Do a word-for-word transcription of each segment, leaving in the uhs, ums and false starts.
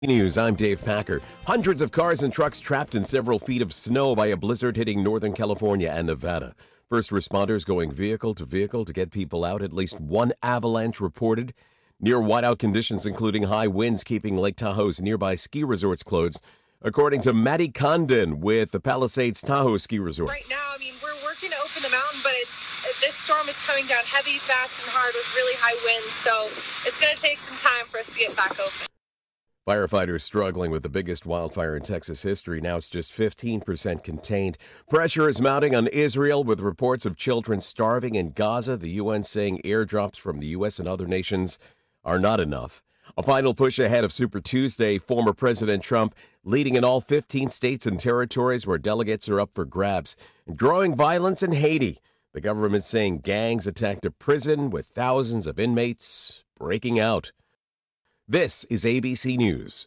News, I'm Dave Packer. Hundreds of cars and trucks trapped in several feet of snow by a blizzard hitting Northern California and Nevada. First responders going vehicle to vehicle to get people out. At least one avalanche reported. Near whiteout conditions, including high winds, keeping Lake Tahoe's nearby ski resorts closed, according to Maddie Condon with the Palisades Tahoe Ski Resort. Right now, I mean, we're working to open the mountain, but it's this storm is coming down heavy, fast, and hard with really high winds, so it's going to take some time for us to get back open. Firefighters struggling with the biggest wildfire in Texas history. Now it's just fifteen percent contained. Pressure is mounting on Israel with reports of children starving in Gaza. The U N saying airdrops from the U S and other nations are not enough. A final push ahead of Super Tuesday. Former President Trump leading in all fifteen states and territories where delegates are up for grabs. And growing violence in Haiti. The government saying gangs attacked a prison with thousands of inmates breaking out. This is A B C News.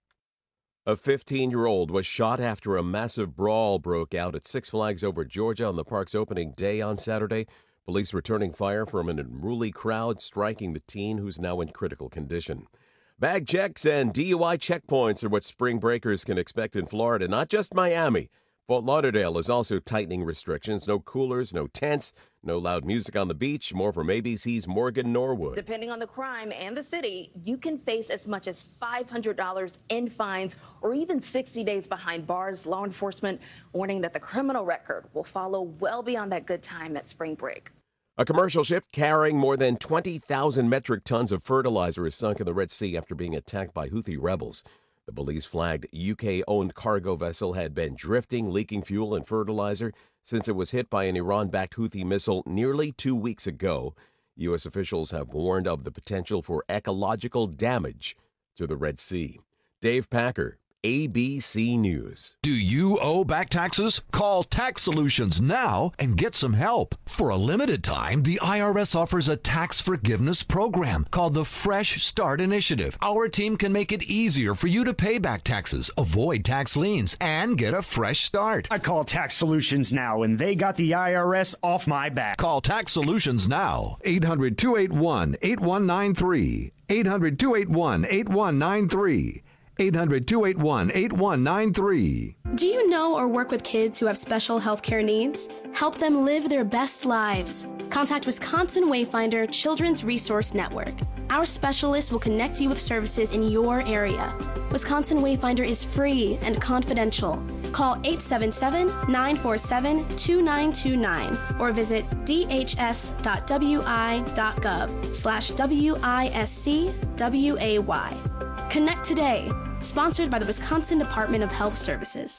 A fifteen-year-old was shot after a massive brawl broke out at Six Flags Over Georgia on the park's opening day on Saturday. Police returning fire from an unruly crowd, striking the teen, who's now in critical condition. Bag checks and D U I checkpoints are what spring breakers can expect in Florida, not just Miami. Fort Lauderdale is also tightening restrictions. No coolers, no tents, no loud music on the beach. More from A B C's Morgan Norwood. Depending on the crime and the city, you can face as much as five hundred dollars in fines or even sixty days behind bars. Law enforcement warning that the criminal record will follow well beyond that good time at spring break. A commercial ship carrying more than twenty thousand metric tons of fertilizer is sunk in the Red Sea after being attacked by Houthi rebels. The police flagged U K-owned cargo vessel had been drifting, leaking fuel and fertilizer since it was hit by an Iran-backed Houthi missile nearly two weeks ago. U S officials have warned of the potential for ecological damage to the Red Sea. Dave Packer, A B C News. Do you owe back taxes? Call Tax Solutions now and get some help. For a limited time, the I R S offers a tax forgiveness program called the Fresh Start Initiative. Our team can make it easier for you to pay back taxes, avoid tax liens, and get a fresh start. I call Tax Solutions now, and they got the I R S off my back. Call Tax Solutions now. eight hundred, two eight one, eight one nine three. eight hundred, two eight one, eight one nine three. eight hundred, two eight one, eight one nine three. Do you know or work with kids who have special health care needs? Help them live their best lives. Contact Wisconsin Wayfinder Children's Resource Network. Our specialists will connect you with services in your area. Wisconsin Wayfinder is free and confidential. Call eight seven seven, nine four seven, two nine two nine or visit d h s dot w i dot gov slash W I S C W A Y. Connect today. Sponsored by the Wisconsin Department of Health Services.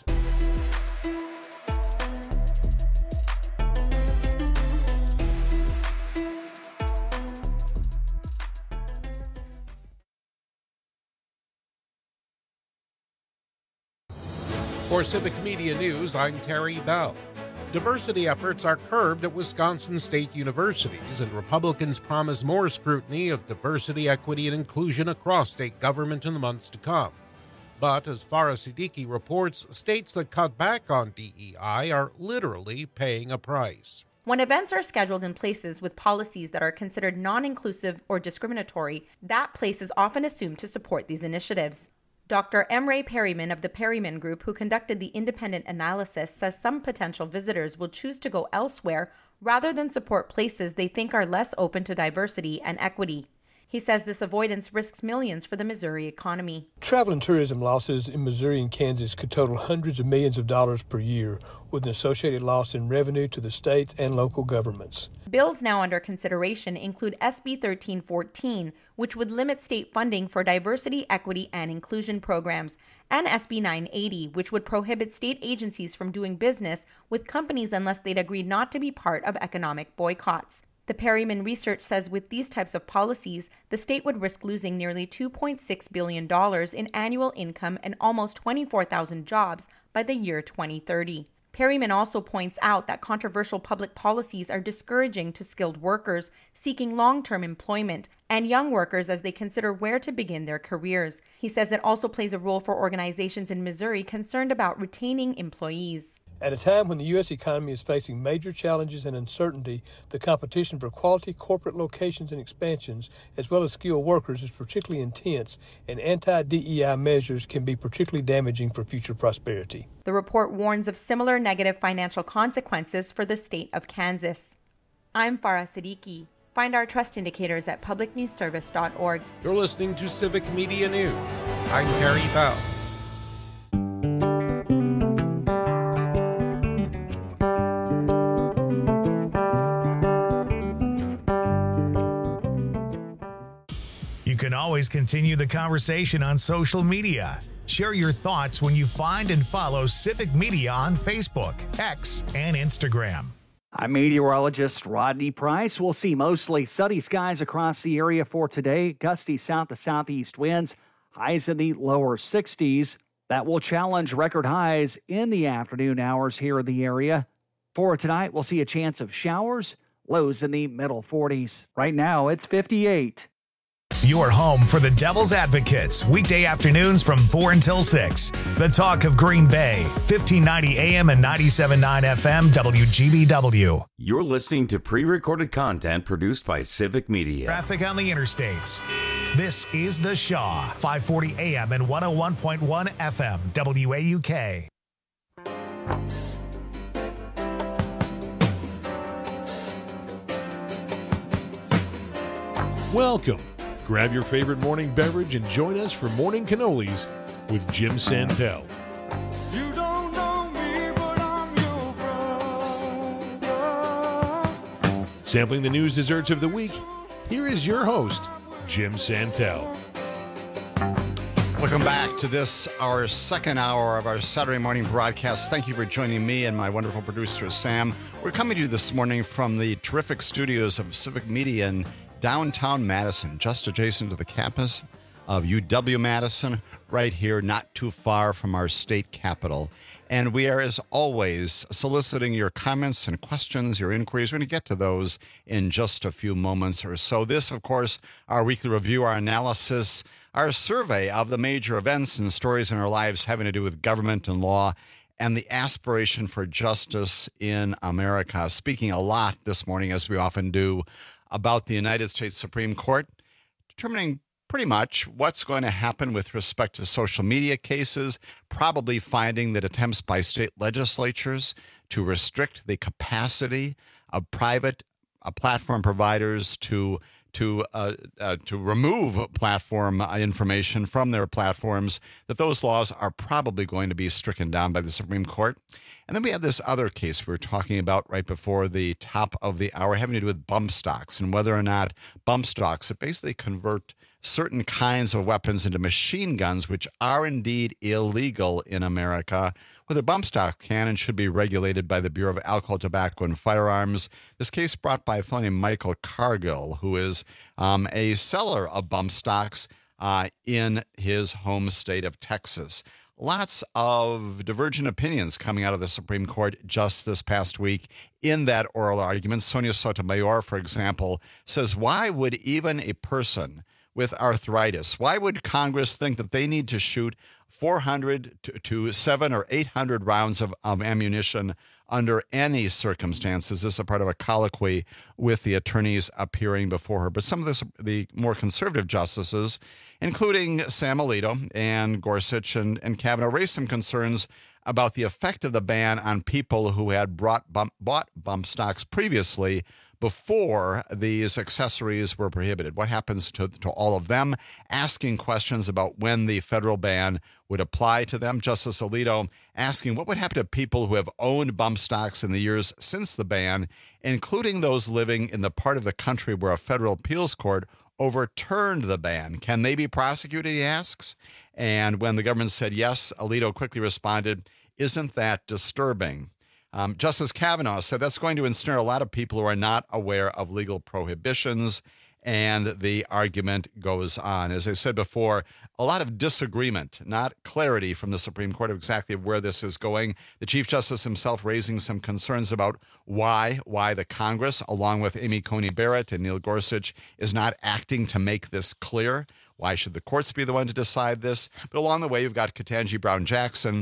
For Civic Media News, I'm Terry Bell. Diversity efforts are curbed at Wisconsin state universities, and Republicans promise more scrutiny of diversity, equity, and inclusion across state government in the months to come. But, as Farah Siddiqui reports, states that cut back on D E I are literally paying a price. When events are scheduled in places with policies that are considered non-inclusive or discriminatory, that place is often assumed to support these initiatives. Doctor M. Ray Perryman of the Perryman Group, who conducted the independent analysis, says some potential visitors will choose to go elsewhere rather than support places they think are less open to diversity and equity. He says this avoidance risks millions for the Missouri economy. Travel and tourism losses in Missouri and Kansas could total hundreds of millions of dollars per year, with an associated loss in revenue to the states and local governments. Bills now under consideration include S B thirteen fourteen, which would limit state funding for diversity, equity, and inclusion programs, and S B nine eighty, which would prohibit state agencies from doing business with companies unless they'd agreed not to be part of economic boycotts. The Perryman research says with these types of policies, the state would risk losing nearly two point six billion dollars in annual income and almost twenty-four thousand jobs by the year twenty thirty. Perryman also points out that controversial public policies are discouraging to skilled workers seeking long-term employment and young workers as they consider where to begin their careers. He says it also plays a role for organizations in Missouri concerned about retaining employees. At a time when the U S economy is facing major challenges and uncertainty, the competition for quality corporate locations and expansions, as well as skilled workers, is particularly intense, and anti-D E I measures can be particularly damaging for future prosperity. The report warns of similar negative financial consequences for the state of Kansas. I'm Farah Siddiqui. Find our trust indicators at public news service dot org. You're listening to Civic Media News. I'm Terry Bell. You can always continue the conversation on social media. Share your thoughts when you find and follow Civic Media on Facebook, X, and Instagram. I'm meteorologist Rodney Price. We'll see mostly sunny skies across the area for today. Gusty south to southeast winds, highs in the lower sixties. That will challenge record highs in the afternoon hours here in the area. For tonight, we'll see a chance of showers, lows in the middle forties. Right now, it's fifty-eight. Your home for the Devil's Advocates, weekday afternoons from four until six. The Talk of Green Bay, fifteen ninety A M and ninety-seven point nine F M, W G B W. You're listening to pre-recorded content produced by Civic Media. Traffic on the interstates. This is The Shaw, five forty A M and one oh one point one F M, W A U K. Welcome. Grab your favorite morning beverage and join us for Morning Cannolis with Jim Santel. You don't know me, but I'm your brother. Sampling the news desserts of the week, here is your host, Jim Santel. Welcome back to this, our second hour of our Saturday morning broadcast. Thank you for joining me and my wonderful producer, Sam. We're coming to you this morning from the terrific studios of Civic Media in downtown Madison, just adjacent to the campus of U W-Madison, right here, not too far from our state capitol. And we are, as always, soliciting your comments and questions, your inquiries. We're going to get to those in just a few moments or so. This, of course, our weekly review, our analysis, our survey of the major events and stories in our lives having to do with government and law and the aspiration for justice in America. Speaking a lot this morning, as we often do, about the United States Supreme Court, determining pretty much what's going to happen with respect to social media cases, probably finding that attempts by state legislatures to restrict the capacity of private uh, platform providers to to uh, uh, to remove platform information from their platforms, that those laws are probably going to be stricken down by the Supreme Court. And then we have this other case we were talking about right before the top of the hour, having to do with bump stocks and whether or not bump stocks that basically convert certain kinds of weapons into machine guns, which are indeed illegal in America, whether bump stock can and should be regulated by the Bureau of Alcohol, Tobacco, and Firearms. This case brought by a fellow named Michael Cargill, who is um, a seller of bump stocks uh, in his home state of Texas. Lots of divergent opinions coming out of the Supreme Court just this past week in that oral argument. Sonia Sotomayor, for example, says, why would even a person with arthritis, why would Congress think that they need to shoot four hundred to, to seven or eight hundred rounds of, of ammunition under any circumstances? This is a part of a colloquy with the attorneys appearing before her. But some of this, the more conservative justices, including Sam Alito and Gorsuch and, and Kavanaugh, raised some concerns about the effect of the ban on people who had brought bump, bought bump stocks previously before these accessories were prohibited. What happens to, to all of them? Asking questions about when the federal ban would apply to them. Justice Alito asking what would happen to people who have owned bump stocks in the years since the ban, including those living in the part of the country where a federal appeals court overturned the ban. Can they be prosecuted, he asks. And when the government said yes, Alito quickly responded, isn't that disturbing? Um, Justice Kavanaugh said that's going to ensnare a lot of people who are not aware of legal prohibitions, and the argument goes on. As I said before, a lot of disagreement, not clarity from the Supreme Court of exactly where this is going. The Chief Justice himself raising some concerns about why, why the Congress, along with Amy Coney Barrett and Neil Gorsuch, is not acting to make this clear. Why should the courts be the one to decide this? But along the way, you've got Ketanji Brown Jackson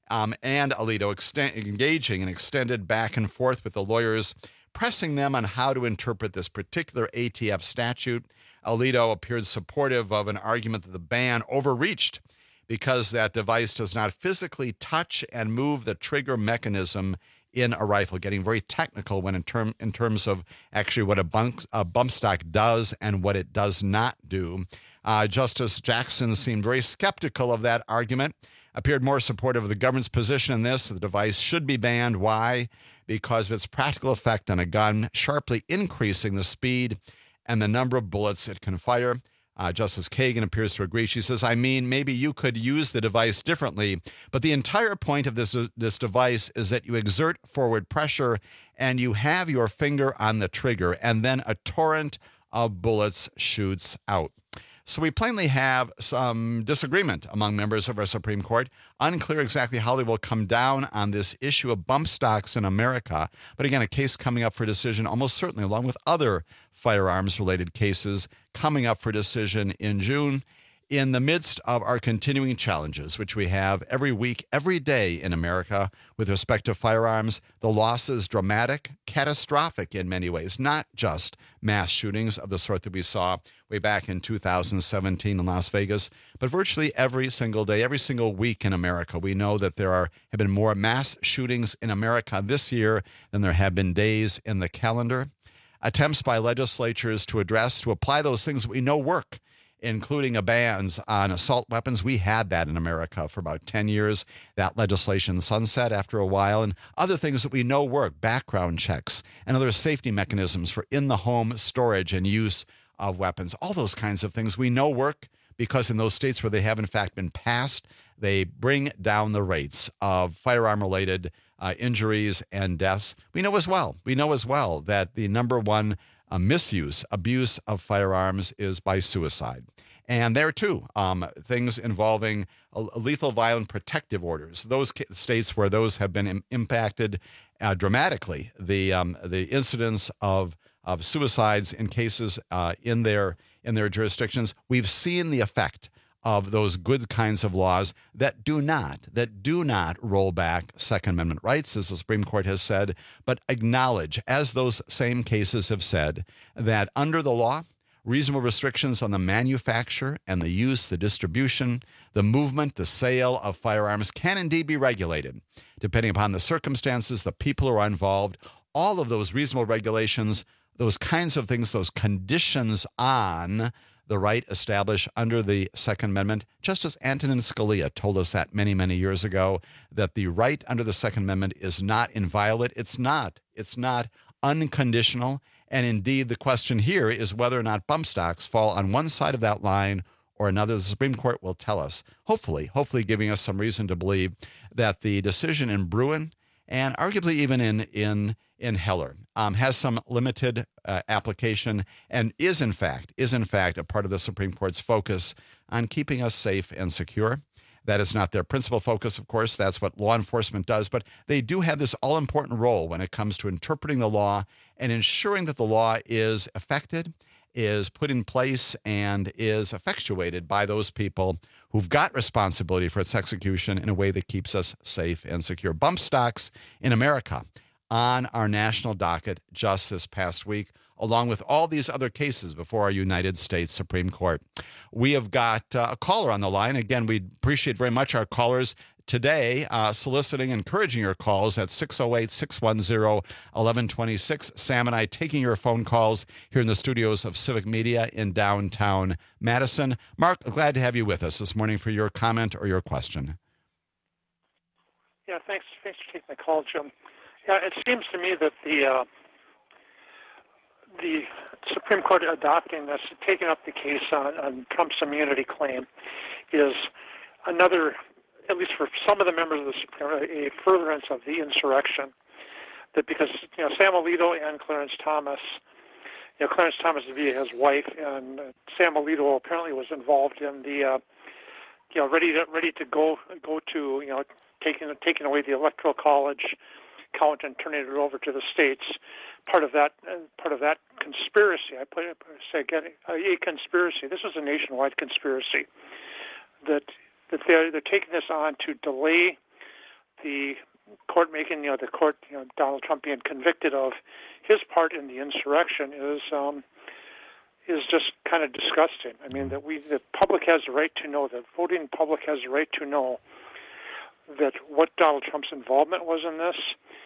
um, and Alito extend, engaging in extended back and forth with the lawyers, pressing them on how to interpret this particular A T F statute. Alito appeared supportive of an argument that the ban overreached because that device does not physically touch and move the trigger mechanism in a rifle, getting very technical when in, term, in terms of actually what a bump, a bump stock does and what it does not do. Uh, Justice Jackson seemed very skeptical of that argument, appeared more supportive of the government's position in this. The device should be banned. Why? Because of its practical effect on a gun, sharply increasing the speed and the number of bullets it can fire. Uh, Justice Kagan appears to agree. She says, I mean, maybe you could use the device differently, but the entire point of this, uh, this device is that you exert forward pressure and you have your finger on the trigger, and then a torrent of bullets shoots out. So we plainly have some disagreement among members of our Supreme Court. Unclear exactly how they will come down on this issue of bump stocks in America. But again, a case coming up for decision almost certainly, along with other firearms-related cases coming up for decision in June. In the midst of our continuing challenges, which we have every week, every day in America with respect to firearms, the loss is dramatic, catastrophic in many ways, not just mass shootings of the sort that we saw way back in two thousand seventeen in Las Vegas, but virtually every single day, every single week in America. We know that there are have been more mass shootings in America this year than there have been days in the calendar. Attempts by legislatures to address, to apply those things that we know work, including a bans on assault weapons. We had that in America for about ten years. That legislation sunset after a while, and other things that we know work, background checks and other safety mechanisms for in-the-home storage and use of weapons. All those kinds of things we know work because in those states where they have in fact been passed, they bring down the rates of firearm-related uh, injuries and deaths. We know as well, we know as well that the number one Uh, misuse, abuse of firearms is by suicide. And there, too, um, things involving uh, lethal violent protective orders, those ca- states where those have been im- impacted uh, dramatically, the um, the incidence of of suicides in cases uh, in their in their jurisdictions, we've seen the effect of those good kinds of laws that do not, that do not roll back Second Amendment rights, as the Supreme Court has said, but acknowledge, as those same cases have said, that under the law, reasonable restrictions on the manufacture and the use, the distribution, the movement, the sale of firearms can indeed be regulated, depending upon the circumstances, the people who are involved. All of those reasonable regulations, those kinds of things, those conditions on the right established under the Second Amendment. Justice Antonin Scalia told us that many, many years ago, that the right under the Second Amendment is not inviolate. It's not. It's not unconditional. And indeed, the question here is whether or not bump stocks fall on one side of that line or another. The Supreme Court will tell us, hopefully, hopefully giving us some reason to believe that the decision in Bruin and arguably even in in in Heller um, has some limited uh, application and is in fact is in fact a part of the Supreme Court's focus on keeping us safe and secure. That is not their principal focus, of course. That's what law enforcement does. But they do have this all-important role when it comes to interpreting the law and ensuring that the law is effected, is put in place, and is effectuated by those people who've got responsibility for its execution in a way that keeps us safe and secure. Bump stocks in America on our national docket just this past week, along with all these other cases before our United States Supreme Court. We have got uh, a caller on the line. Again, we appreciate very much our callers today, uh, soliciting, encouraging your calls at six oh eight, six one zero, one one two six. Sam and I taking your phone calls here in the studios of Civic Media in downtown Madison. Mark, glad to have you with us this morning for your comment or your question. Yeah, thanks, thanks for taking the call, Jim. Yeah, it seems to me that the uh, the Supreme Court adopting this, taking up the case on, on Trump's immunity claim, is another, at least for some of the members of the Supreme Court, a furtherance of the insurrection. That because you know Sam Alito and Clarence Thomas, you know Clarence Thomas via his wife, and uh, Sam Alito apparently was involved in the, uh, you know, ready to ready to go go to you know taking taking away the Electoral College count and turning it over to the states. Part of that, uh, part of that conspiracy. I put it, say again, a, a conspiracy. This was a nationwide conspiracy. That that they're they're taking this on to delay the court making, you know, the court, you know, Donald Trump being convicted of his part in the insurrection is um, is just kind of disgusting. I mean, that we, the public has the right to know, the voting public has the right to know that what Donald Trump's involvement was in this.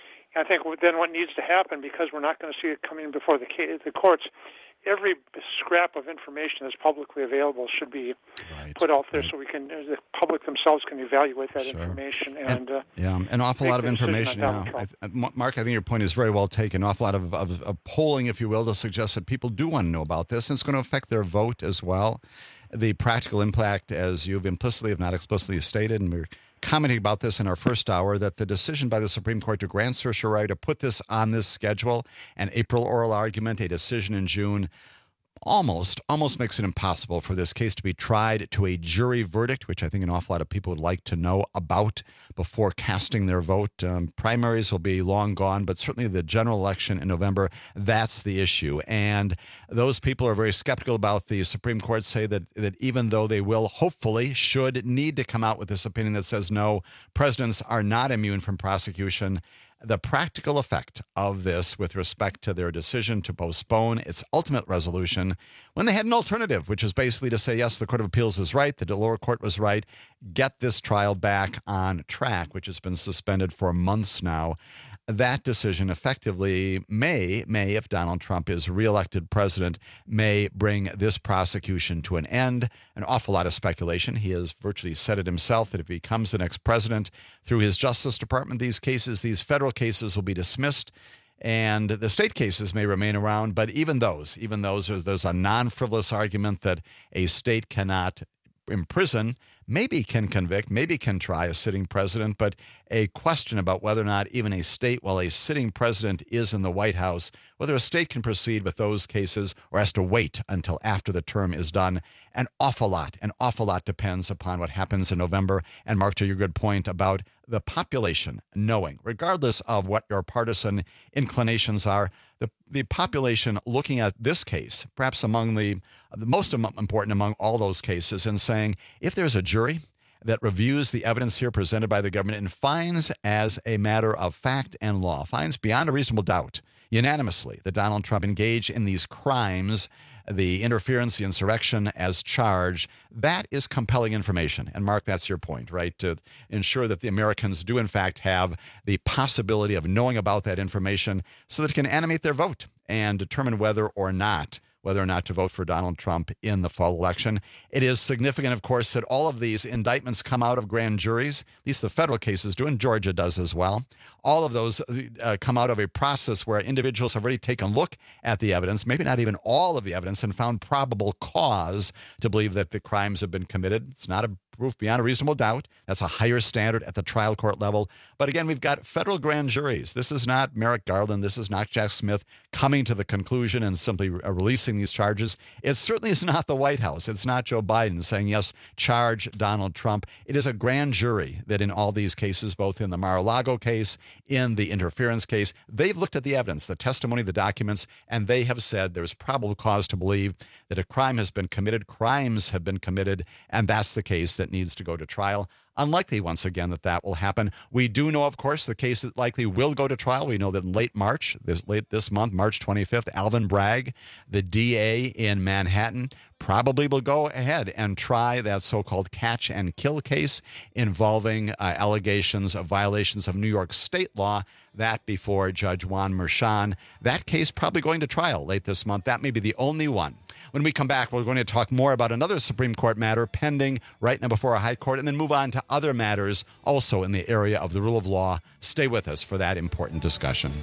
I think then what needs to happen, because we're not going to see it coming before the the courts, every scrap of information that's publicly available should be right. put out there right. so we can, the public themselves can evaluate that sure. information. And, and uh, yeah, an awful lot of information. Yeah. I, I, Mark, I think your point is very well taken. An awful lot of, of, of polling, if you will, to suggest that people do want to know about this, and it's going to affect their vote as well. The practical impact, as you've implicitly, if not explicitly stated, and we're commenting about this in our first hour, that the decision by the Supreme Court to grant certiorari to put this on this schedule, an April oral argument, a decision in June, almost, almost makes it impossible for this case to be tried to a jury verdict, which I think an awful lot of people would like to know about before casting their vote. Um, primaries will be long gone, but certainly the general election in November, that's the issue. And those people are very skeptical about the Supreme Court, say that, that even though they will hopefully, should need to come out with this opinion that says, no, presidents are not immune from prosecution, the practical effect of this with respect to their decision to postpone its ultimate resolution when they had an alternative, which is basically to say, yes, the Court of Appeals is right, the lower court was right, get this trial back on track, which has been suspended for months now. That decision effectively may, may, if Donald Trump is reelected president, may bring this prosecution to an end. An awful lot of speculation. He has virtually said it himself that if he becomes the next president, through his Justice Department, these cases, these federal cases will be dismissed. And the state cases may remain around, but even those, even those, there's, there's a non-frivolous argument that a state cannot imprison, maybe can convict, maybe can try a sitting president, but a question about whether or not even a state, while a sitting president is in the White House, whether a state can proceed with those cases or has to wait until after the term is done. An awful lot, an awful lot depends upon what happens in November. And Mark, to your good point about the population knowing, regardless of what your partisan inclinations are, the, the population looking at this case, perhaps among the, the most important among all those cases, and saying, if there's a jury that reviews the evidence here presented by the government and finds as a matter of fact and law, finds beyond a reasonable doubt, unanimously, that Donald Trump engaged in these crimes, the interference, the insurrection as charged, that is compelling information. And Mark, that's your point, right? To ensure that the Americans do in fact have the possibility of knowing about that information so that it can animate their vote and determine whether or not whether or not to vote for Donald Trump in the fall election. It is significant, of course, that all of these indictments come out of grand juries, at least the federal cases do, and Georgia does as well. All of those uh, come out of a process where individuals have already taken a look at the evidence, maybe not even all of the evidence, and found probable cause to believe that the crimes have been committed. It's not a proof beyond a reasonable doubt. That's a higher standard at the trial court level. But again, we've got federal grand juries. This is not Merrick Garland. This is not Jack Smith coming to the conclusion and simply releasing these charges. It certainly is not the White House. It's not Joe Biden saying, yes, charge Donald Trump. It is a grand jury that in all these cases, both in the Mar-a-Lago case, in the interference case, they've looked at the evidence, the testimony, the documents, and they have said there's probable cause to believe that a crime has been committed, crimes have been committed, and that's the case that needs to go to trial. Unlikely, once again, that that will happen. We do know, of course, the case that likely will go to trial. We know that in late March, this late this month, March twenty-fifth, Alvin Bragg, the D A in Manhattan, probably will go ahead and try that so-called catch and kill case involving uh, allegations of violations of New York state law, that before Judge Juan Merchan. That case probably going to trial late this month. That may be the only one. When we come back, we're going to talk more about another Supreme Court matter pending right now before a high court, and then move on to other matters also in the area of the rule of law. Stay with us for that important discussion.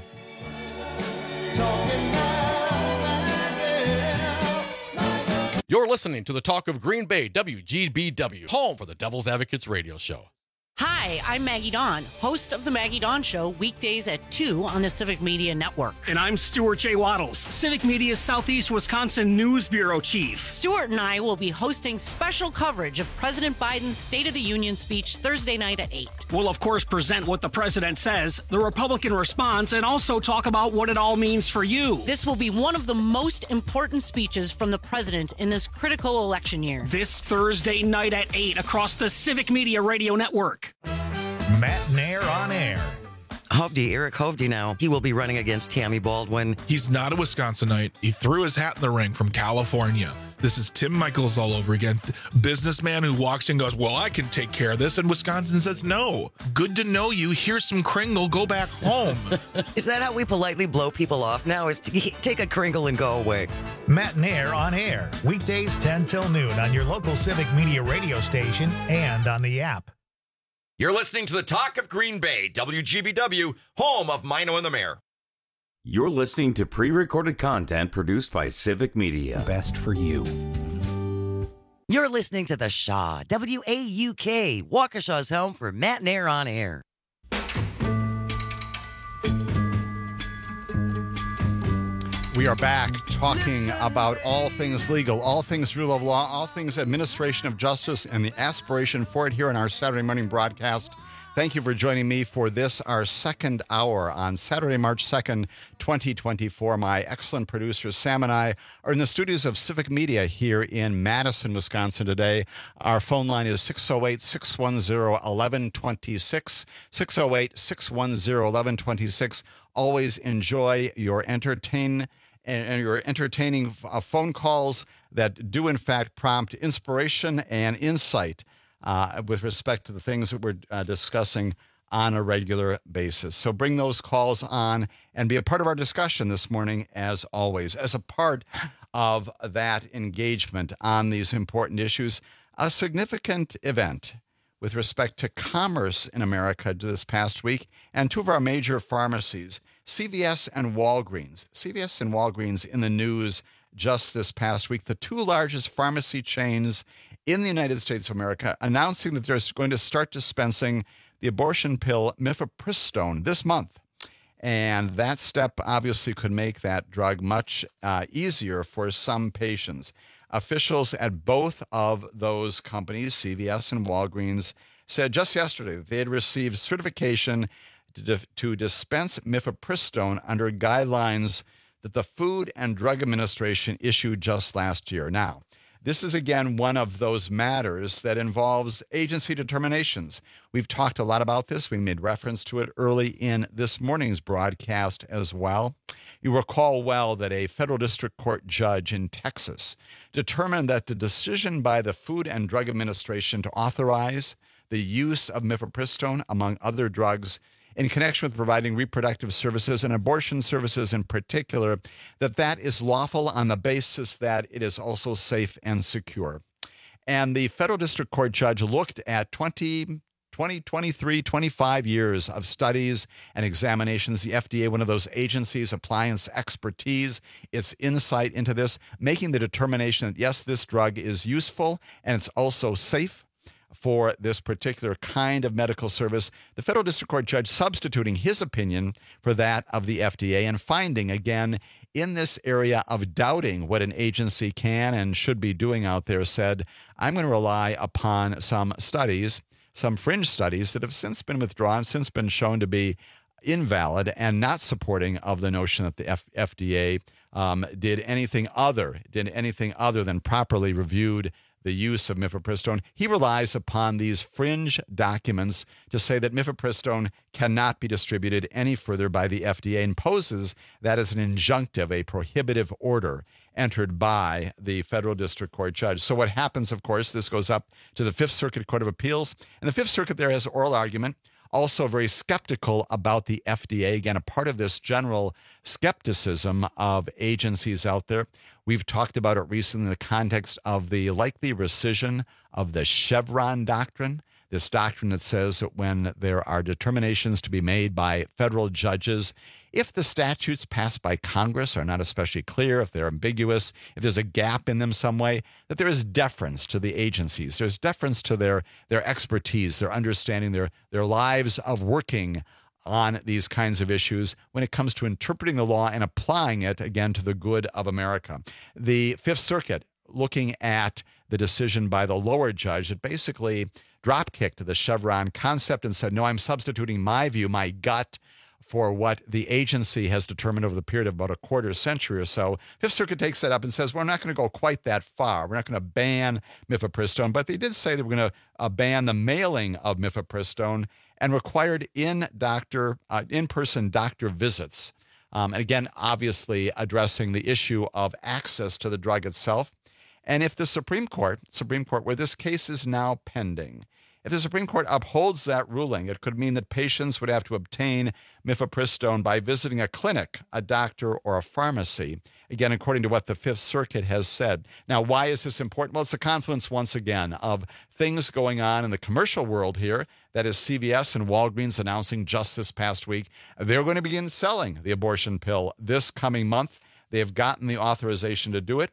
You're listening to the Talk of Green Bay, W G B W, home for the Devil's Advocates radio show. Hi, I'm Maggie Dawn, host of The Maggie Dawn Show, weekdays at two on the Civic Media Network. And I'm Stuart J. Waddles, Civic Media's Southeast Wisconsin News Bureau Chief. Stuart and I will be hosting special coverage of President Biden's State of the Union speech Thursday night at eight. We'll, of course, present what the president says, the Republican response, and also talk about what it all means for you. This will be one of the most important speeches from the president in this critical election year. This Thursday night at eight across the Civic Media Radio Network. Matt Nair on air. Hovde, Eric Hovde now. He will be running against Tammy Baldwin. He's not a Wisconsinite. He threw his hat in the ring from California. This is Tim Michaels all over again. Businessman who walks in and goes, well, I can take care of this. And Wisconsin says, no. Good to know you. Here's some Kringle. Go back home. Is that how we politely blow people off now? Is to take a Kringle and go away? Matt Nair on air. Weekdays ten till noon on your local Civic Media radio station and on the app. You're listening to the Talk of Green Bay, W G B W, home of Mino and the Mayor. You're listening to pre-recorded content produced by Civic Media. Best for you. You're listening to The Shaw, W A U K, Waukesha's home for Matt Nair on air. We are back talking about all things legal, all things rule of law, all things administration of justice, and the aspiration for it here on our Saturday morning broadcast. Thank you for joining me for this, our second hour on Saturday, March second, twenty twenty-four. My excellent producer, Sam, and I are in the studios of Civic Media here in Madison, Wisconsin today. Our phone line is six oh eight, six one oh, one one two six, six oh eight, six one oh, one one two six. Always enjoy your entertain and your entertaining uh, phone calls that do, in fact, prompt inspiration and insight uh, with respect to the things that we're uh, discussing on a regular basis. So bring those calls on and be a part of our discussion this morning, as always. As a part of that engagement on these important issues, a significant event with respect to commerce in America this past week, and two of our major pharmacies, C V S and Walgreens. C V S and Walgreens in the news just this past week, the two largest pharmacy chains in the United States of America, announcing that they're going to start dispensing the abortion pill mifepristone this month. And that step obviously could make that drug much uh, easier for some patients. Officials at both of those companies, C V S and Walgreens, said just yesterday that they had received certification to, to dispense mifepristone under guidelines that the Food and Drug Administration issued just last year. Now, this is, again, one of those matters that involves agency determinations. We've talked a lot about this. We made reference to it early in this morning's broadcast as well. You recall well that a federal district court judge in Texas determined that the decision by the Food and Drug Administration to authorize the use of mifepristone, among other drugs, in connection with providing reproductive services and abortion services in particular, that that is lawful on the basis that it is also safe and secure. And the federal district court judge looked at twenty, twenty, twenty-three, twenty-five years of studies and examinations. The F D A, one of those agencies, applying its expertise, its insight into this, making the determination that, yes, this drug is useful and it's also safe for this particular kind of medical service. The federal district court judge substituting his opinion for that of the F D A and finding, again, in this area of doubting what an agency can and should be doing out there, said, I'm going to rely upon some studies, some fringe studies that have since been withdrawn, since been shown to be invalid and not supporting of the notion that the F- FDA um, did anything other, did anything other than properly reviewed the use of mifepristone. He relies upon these fringe documents to say that mifepristone cannot be distributed any further by the F D A and poses that as an injunctive, a prohibitive order entered by the federal district court judge. So what happens, of course, this goes up to the Fifth Circuit Court of Appeals, and the Fifth Circuit there has oral argument, also very skeptical about the F D A. Again, a part of this general skepticism of agencies out there. We've talked about it recently in the context of the likely rescission of the Chevron doctrine, this doctrine that says that when there are determinations to be made by federal judges, if the statutes passed by Congress are not especially clear, if they're ambiguous, if there's a gap in them some way, that there is deference to the agencies. There's deference to their, their expertise, their understanding, their, their lives of working on these kinds of issues when it comes to interpreting the law and applying it, again, to the good of America. The Fifth Circuit, looking at the decision by the lower judge that basically drop-kicked the Chevron concept and said, no, I'm substituting my view, my gut, for what the agency has determined over the period of about a quarter century or so. Fifth Circuit takes that up and says, we're not going to go quite that far. We're not going to ban mifepristone, but they did say they were going to uh, ban the mailing of mifepristone and required in doctor, uh, in-person doctor visits. Um, and again, obviously addressing the issue of access to the drug itself. And if the Supreme Court, Supreme Court, where this case is now pending, if the Supreme Court upholds that ruling, it could mean that patients would have to obtain mifepristone by visiting a clinic, a doctor, or a pharmacy, again, according to what the Fifth Circuit has said. Now, why is this important? Well, it's a confluence, once again, of things going on in the commercial world here. That is C V S and Walgreens announcing just this past week they're going to begin selling the abortion pill this coming month. They have gotten the authorization to do it.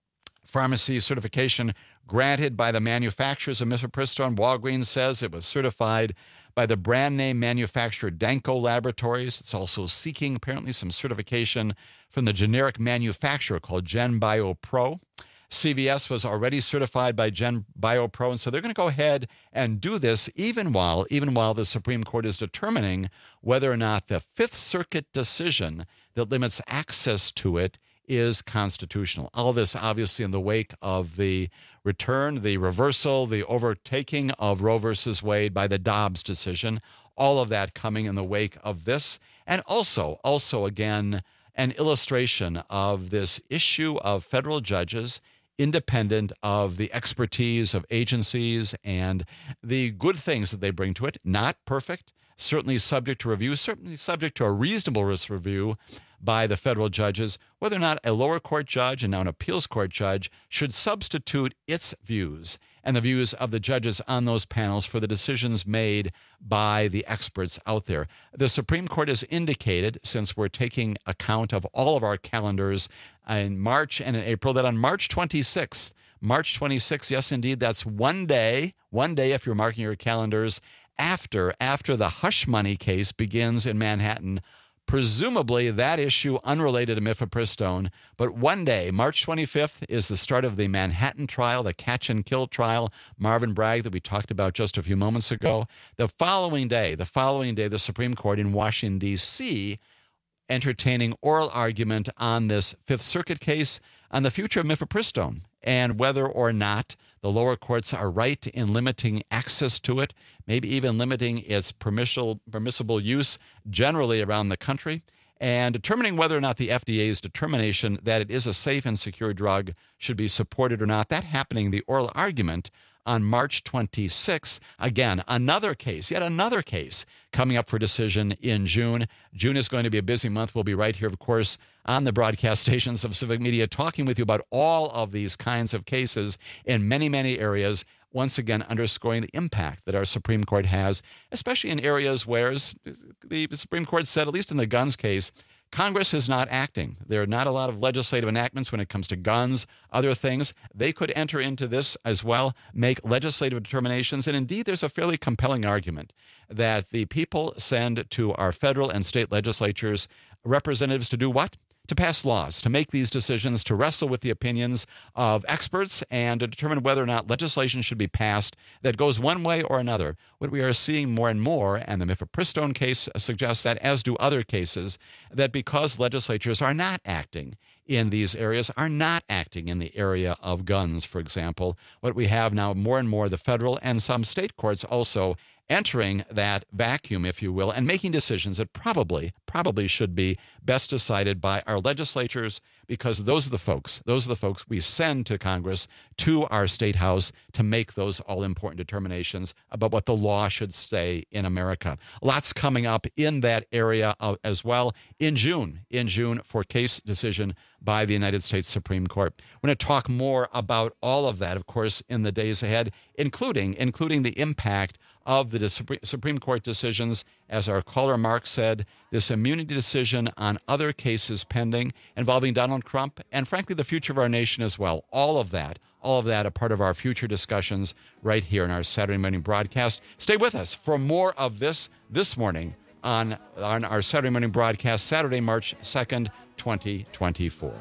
Pharmacy certification granted by the manufacturers of mifepristone. Walgreens says it was certified by the brand name manufacturer Danco Laboratories. It's also seeking apparently some certification from the generic manufacturer called GenBioPro. C V S was already certified by GenBioPro, and so they're going to go ahead and do this even while even while the Supreme Court is determining whether or not the Fifth Circuit decision that limits access to it is constitutional. All this obviously in the wake of the return, the reversal, the overtaking of Roe versus Wade by the Dobbs decision, all of that coming in the wake of this. And also, also again, an illustration of this issue of federal judges independent of the expertise of agencies and the good things that they bring to it. Not perfect, certainly subject to review, certainly subject to a reasonable risk review by the federal judges, whether or not a lower court judge and now an appeals court judge should substitute its views and the views of the judges on those panels for the decisions made by the experts out there. The Supreme Court has indicated, since we're taking account of all of our calendars in March and in April, that on March twenty-sixth, March twenty-sixth, yes, indeed, that's one day, one day if you're marking your calendars, after, after the hush money case begins in Manhattan. Presumably that issue unrelated to mifepristone, but one day, March twenty-fifth, is the start of the Manhattan trial, the catch and kill trial, Marvin Bragg that we talked about just a few moments ago. The following day, the following day, the Supreme Court in Washington, D C, entertaining oral argument on this Fifth Circuit case on the future of mifepristone and whether or not the lower courts are right in limiting access to it, maybe even limiting its permissible, permissible use generally around the country, and determining whether or not the F D A's determination that it is a safe and secure drug should be supported or not. That happening, the oral argument on March twenty-sixth. Again, another case, yet another case coming up for decision in June. June is going to be a busy month. We'll be right here, of course, on the broadcast stations of Civic Media, talking with you about all of these kinds of cases in many, many areas. Once again, underscoring the impact that our Supreme Court has, especially in areas where the Supreme Court said, at least in the guns case, Congress is not acting. There are not a lot of legislative enactments when it comes to guns, other things. They could enter into this as well, make legislative determinations. And indeed, there's a fairly compelling argument that the people send to our federal and state legislatures representatives to do what? To pass laws, to make these decisions, to wrestle with the opinions of experts, and to determine whether or not legislation should be passed that goes one way or another. What we are seeing more and more, and the mifepristone case suggests that, as do other cases, that because legislatures are not acting in these areas, are not acting in the area of guns, for example, what we have now more and more, the federal and some state courts also entering that vacuum, if you will, and making decisions that probably, probably should be best decided by our legislatures, because those are the folks, those are the folks we send to Congress, to our state house, to make those all-important determinations about what the law should say in America. Lots coming up in that area as well in June, in June for case decision by the United States Supreme Court. We're going to talk more about all of that, of course, in the days ahead, including, including the impact of the Supreme Court decisions, as our caller Mark said, this immunity decision on other cases pending involving Donald Trump, and frankly, the future of our nation as well. All of that, all of that a part of our future discussions right here in our Saturday morning broadcast. Stay with us for more of this this morning on, on our Saturday morning broadcast, Saturday, March second, twenty twenty-four.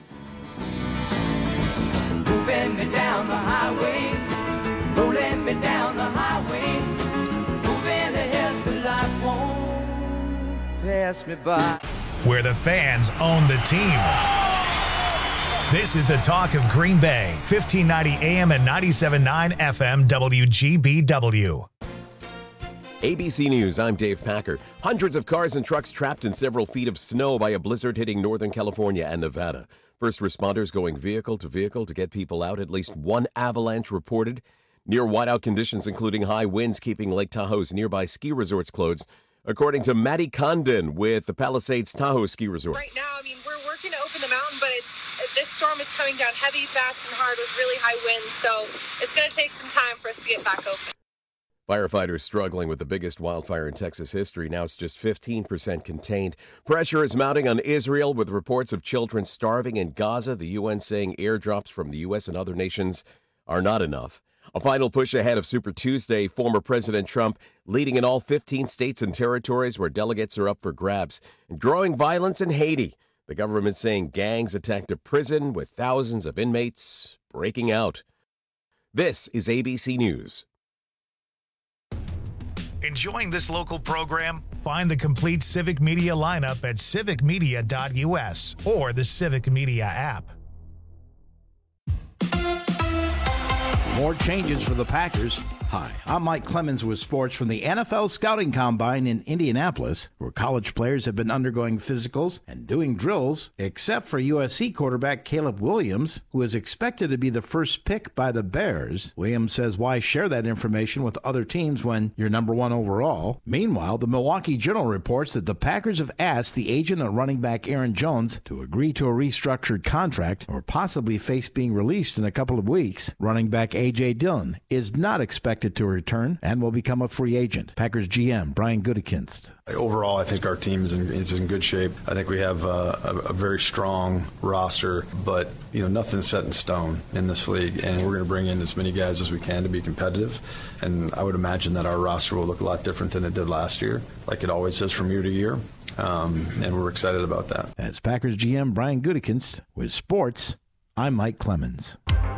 Moving me down the highway, rolling me down the highway, moving ahead so life won't pass pass me by. Where the fans own the team. This is the talk of Green Bay, fifteen ninety A M and ninety-seven point nine F M W G B W. A B C News, I'm Dave Packer. Hundreds of cars and trucks trapped in several feet of snow by a blizzard hitting Northern California and Nevada. First responders going vehicle to vehicle to get people out. At least one avalanche reported. Near whiteout conditions, including high winds, keeping Lake Tahoe's nearby ski resorts closed, according to Maddie Condon with the Palisades Tahoe Ski Resort. Right now, I mean, we're working to open the mountain, but it's this storm is coming down heavy, fast, and hard with really high winds, so it's going to take some time for us to get back open. Firefighters struggling with the biggest wildfire in Texas history. Now it's just fifteen percent contained. Pressure is mounting on Israel with reports of children starving in Gaza. The U N saying airdrops from the U S and other nations are not enough. A final push ahead of Super Tuesday, former President Trump leading in all fifteen states and territories where delegates are up for grabs. And growing violence in Haiti. The government saying gangs attacked a prison with thousands of inmates breaking out. This is A B C News. Enjoying this local program? Find the complete Civic Media lineup at civic media dot U S or the Civic Media app. More changes for the Packers. Hi, I'm Mike Clemens with sports from the N F L Scouting Combine in Indianapolis, where college players have been undergoing physicals and doing drills, except for U S C quarterback Caleb Williams, who is expected to be the first pick by the Bears. Williams says, why share that information with other teams when you're number one overall? Meanwhile, the Milwaukee Journal reports that the Packers have asked the agent of running back Aaron Jones to agree to a restructured contract or possibly face being released in a couple of weeks. Running back A J. Dillon is not expected to return and will become a free agent. Packers G M Brian Gutekunst. Overall, I think our team is in, is in good shape. I think we have a, a, a very strong roster, but you know nothing's set in stone in this league, and we're going to bring in as many guys as we can to be competitive. And I would imagine that our roster will look a lot different than it did last year, like it always does from year to year. Um, and we're excited about that. As Packers G M Brian Gutekunst with sports, I'm Mike Clemens.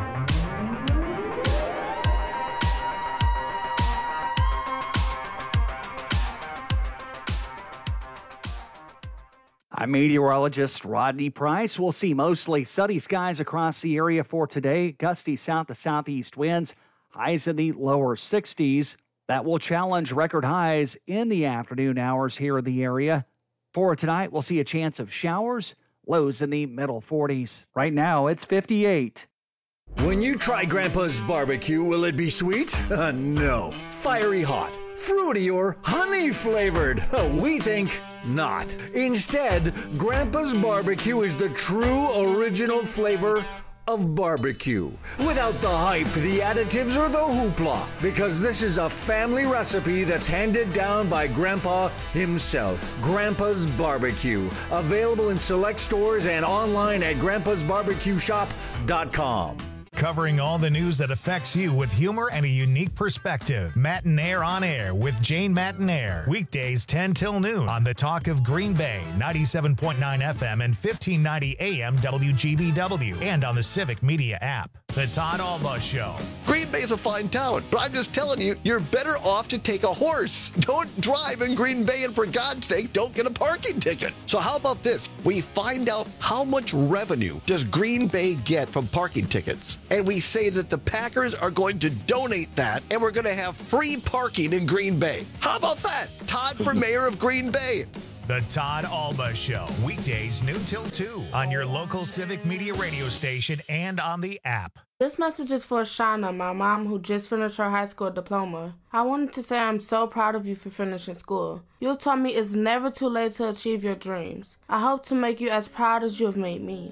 I'm meteorologist Rodney Price. We'll see mostly sunny skies across the area for today. Gusty south to southeast winds, highs in the lower sixties. That will challenge record highs in the afternoon hours here in the area. For tonight, we'll see a chance of showers, lows in the middle forties. Right now, it's fifty-eight. When you try Grandpa's barbecue, will it be sweet? Uh, no. Fiery hot, fruity, or honey flavored? Uh, we think not. Instead, Grandpa's barbecue is the true original flavor of barbecue. Without the hype, the additives, or the hoopla. Because this is a family recipe that's handed down by Grandpa himself. Grandpa's Barbecue. Available in select stores and online at grandpas barbecue shop dot com. Covering all the news that affects you with humor and a unique perspective. Matinaire on Air with Jane Matinaire. Weekdays ten till noon on the Talk of Green Bay, ninety-seven point nine F M and fifteen ninety A M W G B W. And on the Civic Media app. The Todd Alba Show. Green Bay is a fine town, but I'm just telling you, you're better off to take a horse. Don't drive in Green Bay, and for God's sake, don't get a parking ticket. So how about this? We find out how much revenue does Green Bay get from parking tickets, and we say that the Packers are going to donate that, and we're going to have free parking in Green Bay. How about that? Todd for mayor of Green Bay. The Todd Alba Show, weekdays noon till two on your local Civic Media radio station and on the app. This message is for Shauna, my mom who just finished her high school diploma. I wanted to say I'm so proud of you for finishing school. You taught me it's never too late to achieve your dreams. I hope to make you as proud as you have made me.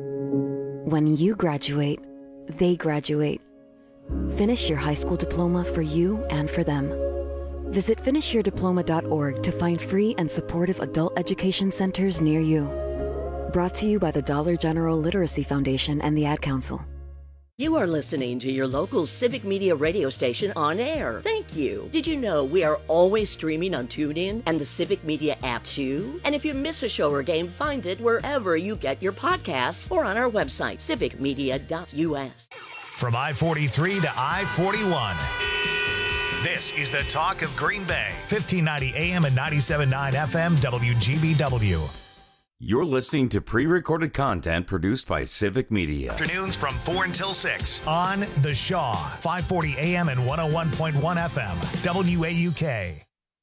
When you graduate, they graduate. Finish your high school diploma for you and for them. Visit finish your diploma dot org to find free and supportive adult education centers near you. Brought to you by the Dollar General Literacy Foundation and the Ad Council. You are listening to your local Civic Media radio station on air. Thank you. Did you know we are always streaming on TuneIn and the Civic Media app too? And if you miss a show or game, find it wherever you get your podcasts or on our website, civic media dot U S. From I forty-three to I forty-one. This is the Talk of Green Bay, fifteen ninety A M and ninety-seven point nine F M W G B W. You're listening to pre-recorded content produced by Civic Media. Afternoons from four until six on The Shaw, five forty A M and one oh one point one F M, W A U K.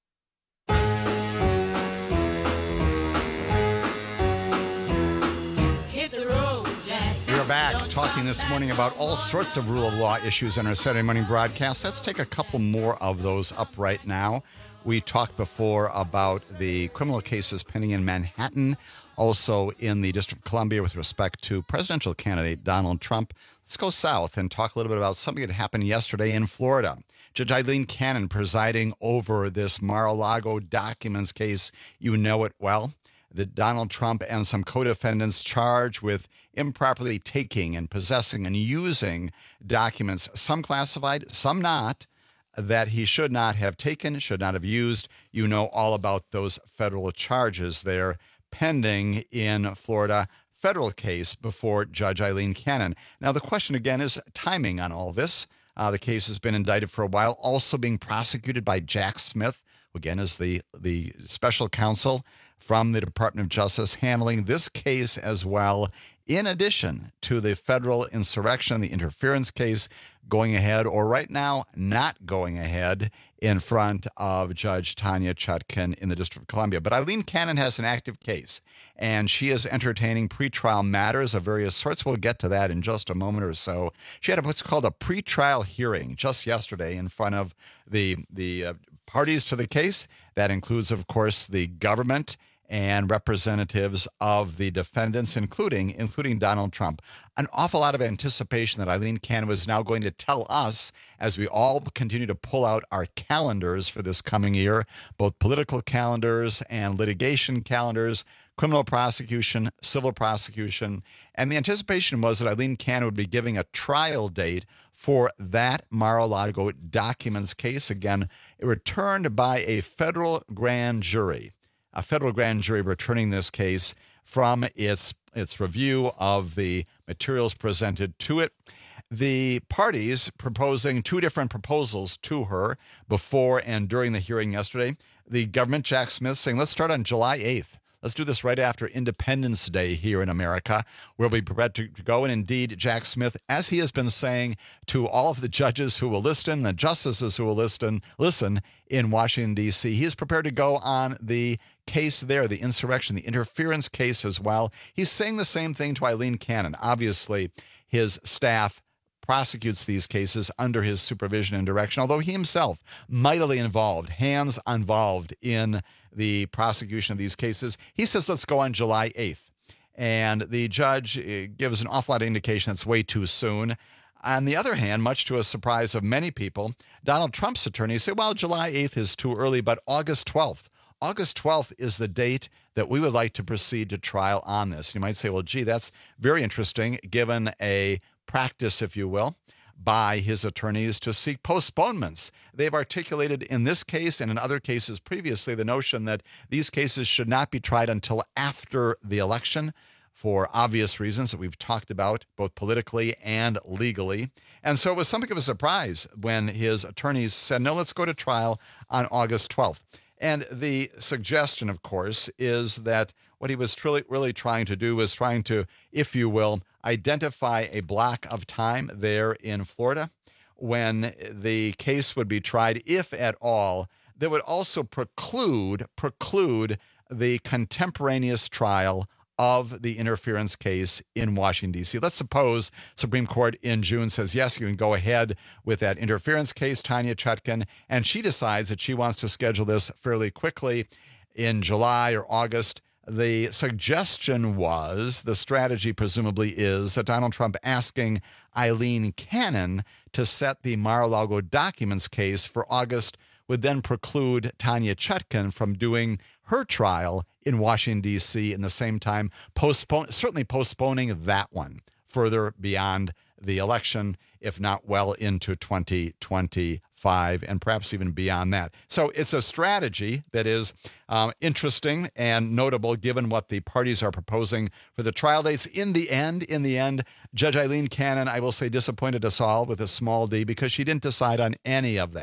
Hit the road, Jack. We're back talking this morning about all sorts of rule of law issues in our Saturday morning broadcast. Let's take a couple more of those up right now. We talked before about the criminal cases pending in Manhattan, also in the District of Columbia with respect to presidential candidate Donald Trump. Let's go south and talk a little bit about something that happened yesterday in Florida. Judge Eileen Cannon presiding over this Mar-a-Lago documents case. You know it well. The Donald Trump and some co-defendants charged with improperly taking and possessing and using documents, some classified, some not, that he should not have taken, should not have used. You know all about those federal charges there pending in Florida, federal case before Judge Eileen Cannon. Now, the question again is timing on all this. Uh, the case has been indicted for a while, also being prosecuted by Jack Smith, who again is the, the special counsel from the Department of Justice handling this case as well, in addition to the federal insurrection, the interference case going ahead, or right now not going ahead in front of Judge Tanya Chutkan in the District of Columbia. But Eileen Cannon has an active case, and she is entertaining pretrial matters of various sorts. We'll get to that in just a moment or so. She had what's called a pretrial hearing just yesterday in front of the, the uh, parties to the case. That includes, of course, the government and representatives of the defendants, including including Donald Trump. An awful lot of anticipation that Eileen Cannon was now going to tell us as we all continue to pull out our calendars for this coming year, both political calendars and litigation calendars, criminal prosecution, civil prosecution. And the anticipation was that Eileen Cannon would be giving a trial date for that Mar-a-Lago documents case. Again, returned by a federal grand jury. A federal grand jury returning this case from its its review of the materials presented to it. The parties proposing two different proposals to her before and during the hearing yesterday. The government, Jack Smith, saying, let's start on July eighth. Let's do this right after Independence Day here in America. We'll be prepared to go. And indeed, Jack Smith, as he has been saying to all of the judges who will listen, the justices who will listen, listen in Washington, D C, he is prepared to go on the case there, the insurrection, the interference case as well. He's saying the same thing to Eileen Cannon. Obviously, his staff prosecutes these cases under his supervision and direction, although he himself mightily involved, hands involved in the prosecution of these cases. He says, let's go on July eighth. And the judge gives an awful lot of indication that's way too soon. On the other hand, much to a surprise of many people, Donald Trump's attorneys say, well, July eighth is too early, but August twelfth. August twelfth is the date that we would like to proceed to trial on this. You might say, well, gee, that's very interesting, given a practice, if you will, by his attorneys to seek postponements. They've articulated in this case and in other cases previously the notion that these cases should not be tried until after the election for obvious reasons that we've talked about, both politically and legally. And so it was something of a surprise when his attorneys said, no, let's go to trial on August twelfth. And the suggestion, of course, is that what he was truly, really trying to do was trying to, if you will, identify a block of time there in Florida when the case would be tried, if at all, that would also preclude, preclude the contemporaneous trial of the interference case in Washington, D C. Let's suppose Supreme Court in June says, yes, you can go ahead with that interference case, Tanya Chutkan, and she decides that she wants to schedule this fairly quickly in July or August. The suggestion was, the strategy presumably is, that Donald Trump asking Eileen Cannon to set the Mar-a-Lago documents case for August would then preclude Tanya Chutkan from doing her trial in Washington, D C in the same time, postpone, certainly postponing that one further beyond the election, if not well into twenty twenty-five, and perhaps even beyond that. So it's a strategy that is um, interesting and notable given what the parties are proposing for the trial dates. In the end, in the end, Judge Eileen Cannon, I will say, disappointed us all with a small d because she didn't decide on any of that.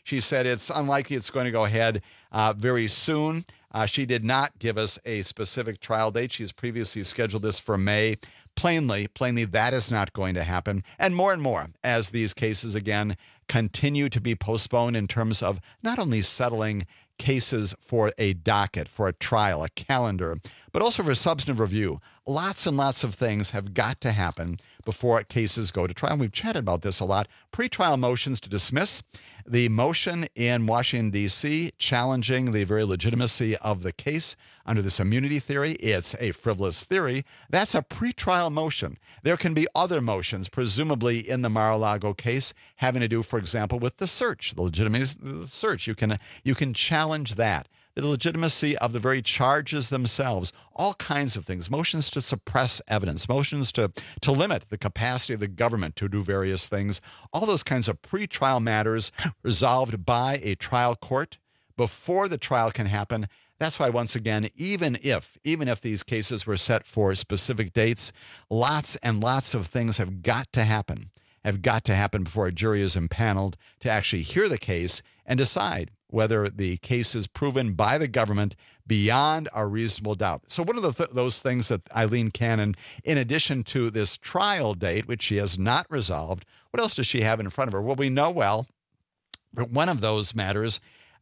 She said it's unlikely it's going to go ahead uh, very soon. Uh, she did not give us a specific trial date. She's previously scheduled this for May. Plainly, plainly, that is not going to happen. And more and more, as these cases, again, continue to be postponed in terms of not only settling cases for a docket, for a trial, a calendar, but also for substantive review. Lots and lots of things have got to happen before cases go to trial. We've chatted about this a lot. Pre-trial motions to dismiss. The motion in Washington, D C, challenging the very legitimacy of the case under this immunity theory. It's a frivolous theory. That's a pre-trial motion. There can be other motions, presumably in the Mar-a-Lago case, having to do, for example, with the search, the legitimacy of the search. You can, you can challenge that. The legitimacy of the very charges themselves, all kinds of things, motions to suppress evidence, motions to, to limit the capacity of the government to do various things, all those kinds of pretrial matters resolved by a trial court before the trial can happen. That's why, once again, even if, even if these cases were set for specific dates, lots and lots of things have got to happen, have got to happen before a jury is impaneled to actually hear the case and decide whether the case is proven by the government beyond a reasonable doubt. So one of the th- those things that Eileen Cannon, in addition to this trial date, which she has not resolved, what else does she have in front of her? Well, we know well that one of those matters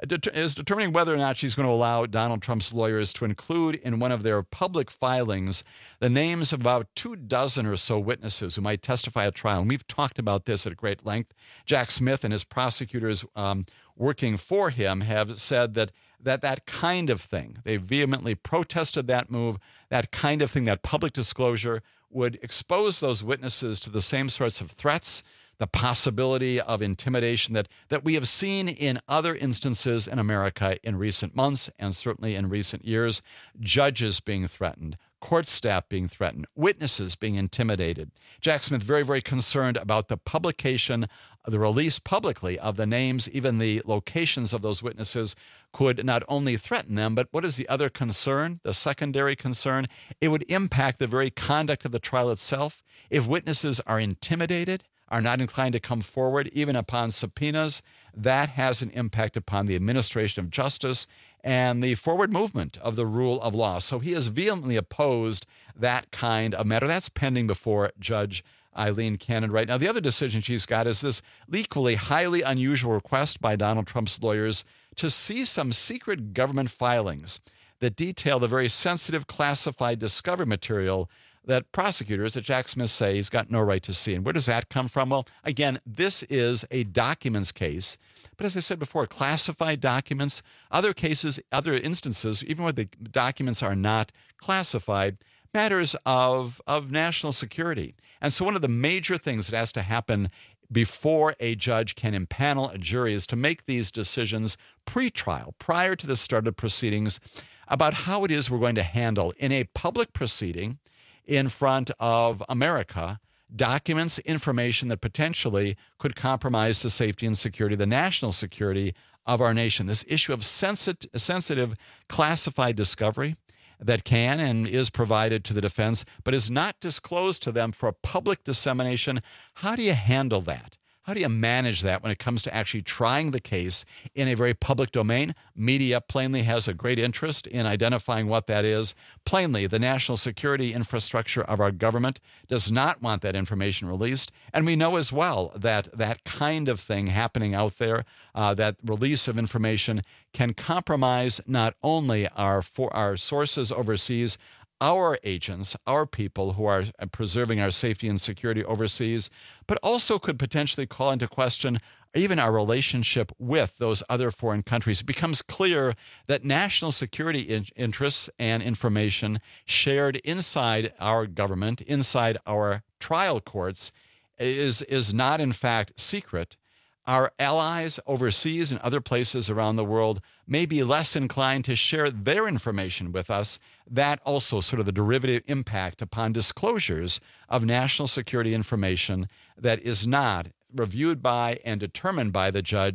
is determining whether or not she's going to allow Donald Trump's lawyers to include in one of their public filings the names of about two dozen or so witnesses who might testify at trial. And we've talked about this at great length. Jack Smith and his prosecutors um, working for him have said that that that kind of thing, they vehemently protested that move, that kind of thing, that public disclosure would expose those witnesses to the same sorts of threats, the possibility of intimidation that, that we have seen in other instances in America in recent months and certainly in recent years, judges being threatened, court staff being threatened, witnesses being intimidated. Jack Smith very, very concerned about the publication, the release publicly of the names, even the locations of those witnesses could not only threaten them, but what is the other concern, the secondary concern? It would impact the very conduct of the trial itself. If witnesses are intimidated, are not inclined to come forward, even upon subpoenas, that has an impact upon the administration of justice and the forward movement of the rule of law. So he has vehemently opposed that kind of matter. That's pending before Judge Eileen Cannon right now. The other decision she's got is this equally highly unusual request by Donald Trump's lawyers to see some secret government filings that detail the very sensitive classified discovery material that prosecutors at Jack Smith say he's got no right to see. And where does that come from? Well, again, this is a documents case. But as I said before, classified documents, other cases, other instances, even where the documents are not classified, matters of, of national security. And so one of the major things that has to happen before a judge can impanel a jury is to make these decisions pre-trial, prior to the start of proceedings, about how it is we're going to handle in a public proceeding in front of America, documents, information that potentially could compromise the safety and security, the national security of our nation. This issue of sensitive, sensitive classified discovery that can and is provided to the defense, but is not disclosed to them for public dissemination. How do you handle that? How do you manage that when it comes to actually trying the case in a very public domain? Media plainly has a great interest in identifying what that is. Plainly, the national security infrastructure of our government does not want that information released. And we know as well that that kind of thing happening out there, uh, that release of information can compromise not only our, for our sources overseas, our agents, our people who are preserving our safety and security overseas, but also could potentially call into question even our relationship with those other foreign countries. It becomes clear that national security in- interests and information shared inside our government, inside our trial courts, is, is not in fact secret. Our allies overseas and other places around the world may be less inclined to share their information with us. That also sort of the derivative impact upon disclosures of national security information that is not reviewed by and determined by the judge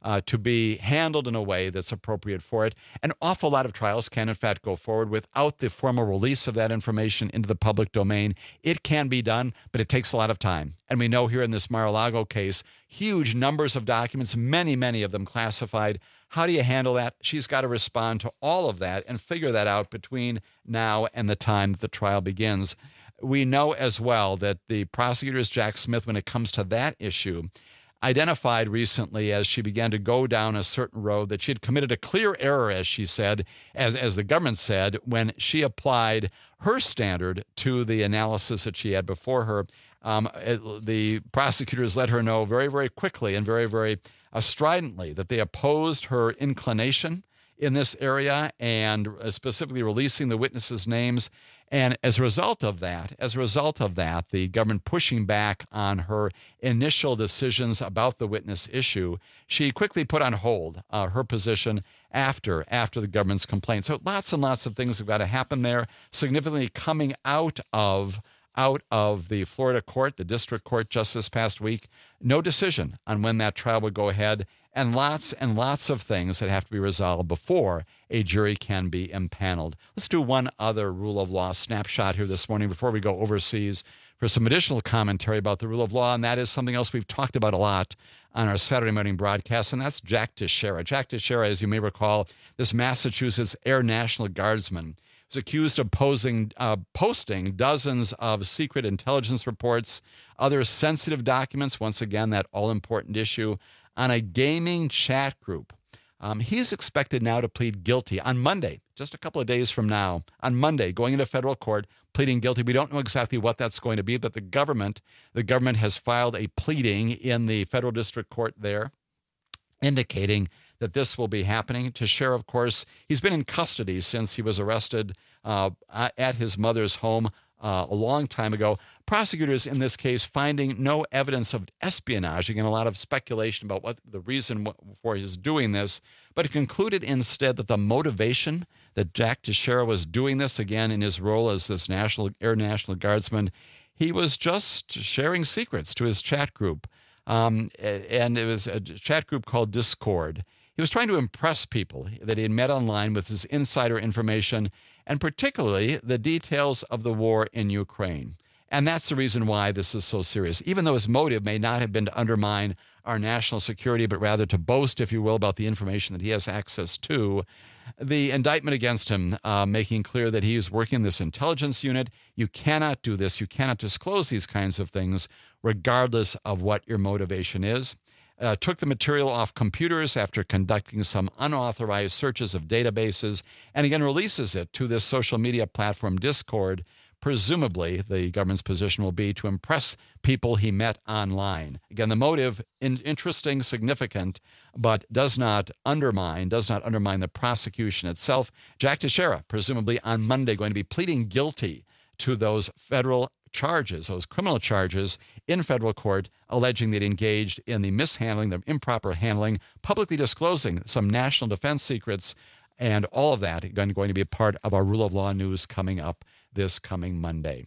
uh, to be handled in a way that's appropriate for it. An awful lot of trials can, in fact, go forward without the formal release of that information into the public domain. It can be done, but it takes a lot of time. And we know here in this Mar-a-Lago case, huge numbers of documents, many, many of them classified. How do you handle that? She's got to respond to all of that and figure that out between now and the time that the trial begins. We know as well that the prosecutors, Jack Smith, when it comes to that issue, identified recently as she began to go down a certain road that she had committed a clear error, as she said, as, as the government said, when she applied her standard to the analysis that she had before her. Um, it, the prosecutors let her know very, very quickly and very, very uh, stridently that they opposed her inclination in this area and uh, specifically releasing the witnesses' names. And as a result of that, as a result of that, the government pushing back on her initial decisions about the witness issue, she quickly put on hold uh, her position after after the government's complaint. So lots and lots of things have got to happen there, significantly coming out of out of the Florida court, the district court, just this past week. No decision on when that trial would go ahead, and lots and lots of things that have to be resolved before a jury can be impaneled. Let's do one other rule of law snapshot here this morning before we go overseas for some additional commentary about the rule of law, and that is something else we've talked about a lot on our Saturday morning broadcast, and that's Jack Teixeira. Jack Teixeira, as you may recall, this Massachusetts Air National Guardsman, was accused of posing, uh, posting dozens of secret intelligence reports, other sensitive documents, once again, that all-important issue, on a gaming chat group. Um, he is expected now to plead guilty on Monday, just a couple of days from now, on Monday, going into federal court, pleading guilty. We don't know exactly what that's going to be, but the government, the government has filed a pleading in the federal district court there, indicating that this will be happening. Teixeira, of course, he's been in custody since he was arrested uh, at his mother's home uh, a long time ago. Prosecutors in this case finding no evidence of espionage. Again, a lot of speculation about what the reason for his doing this, but it concluded instead that the motivation that Jack Teixeira was doing this, again, in his role as this National Air National Guardsman, he was just sharing secrets to his chat group. Um, and it was a chat group called Discord. He was trying to impress people that he had met online with his insider information, and particularly the details of the war in Ukraine. And that's the reason why this is so serious. Even though his motive may not have been to undermine our national security, but rather to boast, if you will, about the information that he has access to, the indictment against him, uh, making clear that he is working in this intelligence unit. You cannot do this. You cannot disclose these kinds of things, regardless of what your motivation is. Uh, took the material off computers after conducting some unauthorized searches of databases, and again releases it to this social media platform, Discord. Presumably, the government's position will be to impress people he met online. Again, the motive, in, interesting, significant, but does not undermine, does not undermine the prosecution itself. Jack Teixeira, presumably on Monday, going to be pleading guilty to those federal charges, those criminal charges in federal court, alleging that he engaged in the mishandling, the improper handling, publicly disclosing some national defense secrets, and all of that going, going to be a part of our Rule of Law news coming up this coming Monday.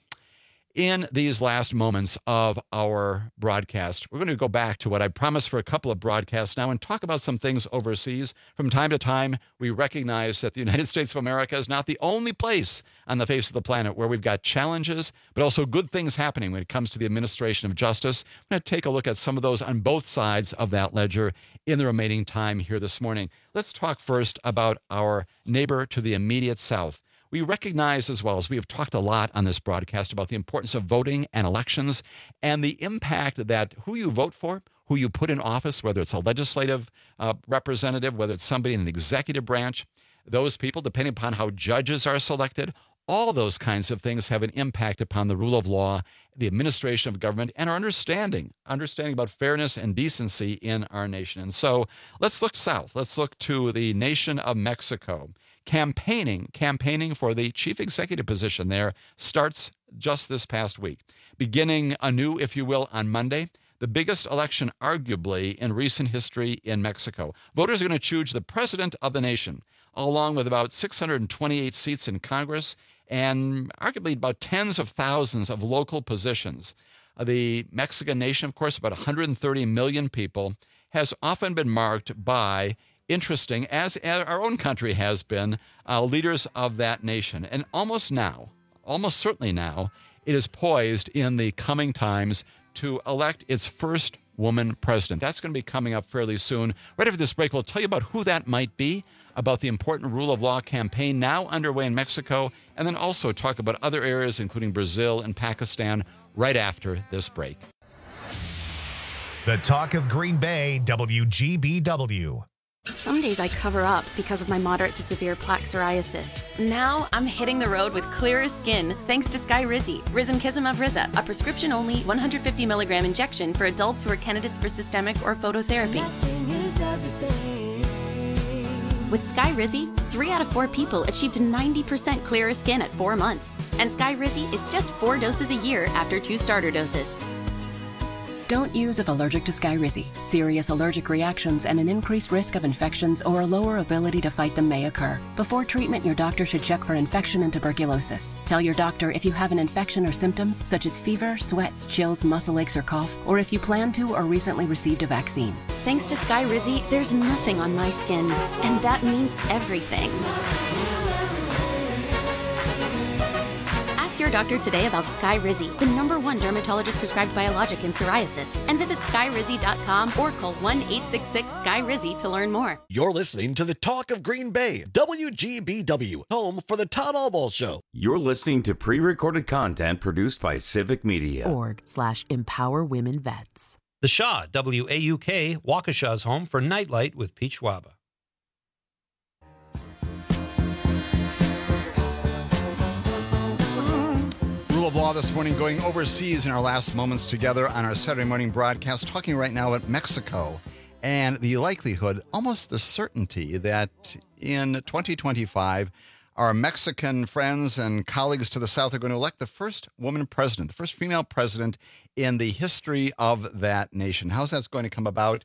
In these last moments of our broadcast, we're going to go back to what I promised for a couple of broadcasts now and talk about some things overseas. From time to time, we recognize that the United States of America is not the only place on the face of the planet where we've got challenges, but also good things happening when it comes to the administration of justice. I'm going to take a look at some of those on both sides of that ledger in the remaining time here this morning. Let's talk first about our neighbor to the immediate south. We recognize, as well as we have talked a lot on this broadcast, about the importance of voting and elections and the impact that who you vote for, who you put in office, whether it's a legislative uh, representative, whether it's somebody in an executive branch, those people, depending upon how judges are selected, all those kinds of things have an impact upon the rule of law, the administration of government, and our understanding, understanding about fairness and decency in our nation. And so let's look south. Let's look to the nation of Mexico. Campaigning, campaigning for the chief executive position there starts just this past week. Beginning anew, if you will, on Monday, the biggest election arguably in recent history in Mexico. Voters are going to choose the president of the nation, along with about six hundred twenty-eight seats in Congress and arguably about tens of thousands of local positions. The Mexican nation, of course, about one hundred thirty million people, has often been marked by interesting, as our own country has been, uh, leaders of that nation. And almost now, almost certainly now, it is poised in the coming times to elect its first woman president. That's going to be coming up fairly soon. Right after this break, we'll tell you about who that might be, about the important rule of law campaign now underway in Mexico, and then also talk about other areas, including Brazil and Pakistan, right after this break. The Talk of Green Bay, W G B W. Some days I cover up because of my moderate to severe plaque psoriasis. Now I'm hitting the road with clearer skin thanks to Skyrizi, Risankizumab Riza, a prescription-only one hundred fifty milligram injection for adults who are candidates for systemic or phototherapy. With Skyrizi, three out of four people achieved ninety percent clearer skin at four months. And Skyrizi is just four doses a year after two starter doses. Don't use if allergic to Skyrizi. Serious allergic reactions and an increased risk of infections or a lower ability to fight them may occur. Before treatment, your doctor should check for infection and tuberculosis. Tell your doctor if you have an infection or symptoms such as fever, sweats, chills, muscle aches, or cough, or if you plan to or recently received a vaccine. Thanks to Skyrizi, there's nothing on my skin, and that means everything. Your doctor today about Skyrizi, the number one dermatologist prescribed biologic in psoriasis, and visit skyrizi dot com or call one eight six six Sky Rizzy to learn more. You're listening to the Talk of Green Bay, W G B W, home for the Todd Albaugh Show. You're listening to pre-recorded content produced by Civic Media. Org slash Empower Women Vets. The Shaw, W A U K, Waukesha's home for Nightlight with Peach Waba. Rule of law this morning, going overseas in our last moments together on our Saturday morning broadcast, talking right now about Mexico and the likelihood, almost the certainty, that in twenty twenty-five, our Mexican friends and colleagues to the south are going to elect the first woman president, the first female president in the history of that nation. How's that going to come about?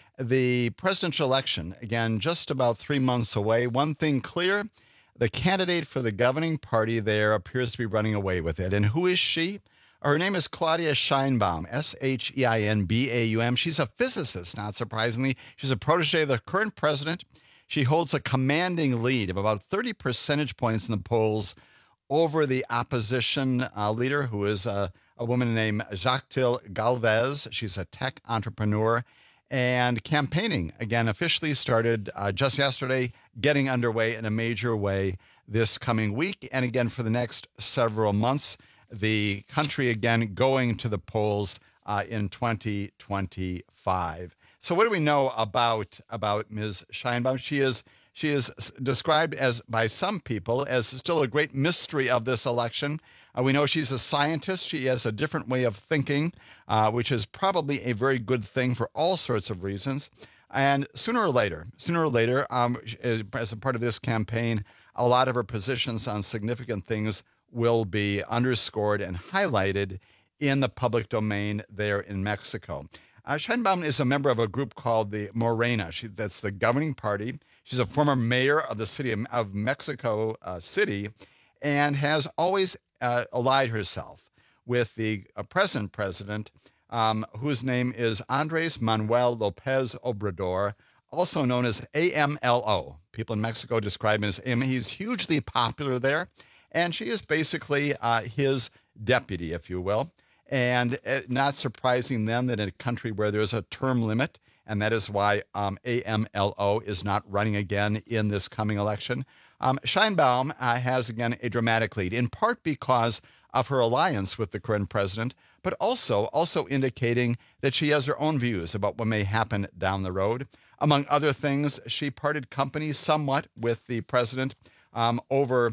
The presidential election, again, just about three months away. One thing clear, the candidate for the governing party there appears to be running away with it. And who is she? Her name is Claudia Sheinbaum, S H E I N B A U M. She's a physicist, not surprisingly. She's a protege of the current president. She holds a commanding lead of about thirty percentage points in the polls over the opposition uh, leader, who is uh, a woman named Xochitl Galvez. She's a tech entrepreneur. And campaigning, again, officially started uh, just yesterday, getting underway in a major way this coming week. And again, for the next several months, the country again going to the polls uh, in twenty twenty-five. So what do we know about about Miz Sheinbaum? She is she is described as by some people as still a great mystery of this election. Uh, we know she's a scientist. She has a different way of thinking, uh, which is probably a very good thing for all sorts of reasons. And sooner or later, sooner or later, um, as a part of this campaign, a lot of her positions on significant things will be underscored and highlighted in the public domain there in Mexico. Uh, Sheinbaum is a member of a group called the Morena. She, that's the governing party. She's a former mayor of the city of, of Mexico uh, City, and has always uh, allied herself with the uh, present president, um, whose name is Andres Manuel Lopez Obrador, also known as A M L O. People in Mexico describe him as A M L O. He's hugely popular there, and she is basically uh, his deputy, if you will. And uh, not surprising then that in a country where there's a term limit, and that is why um, A M L O is not running again in this coming election. Um, Sheinbaum uh, has, again, a dramatic lead, in part because of her alliance with the current president, but also, also indicating that she has her own views about what may happen down the road. Among other things, she parted company somewhat with the president um, over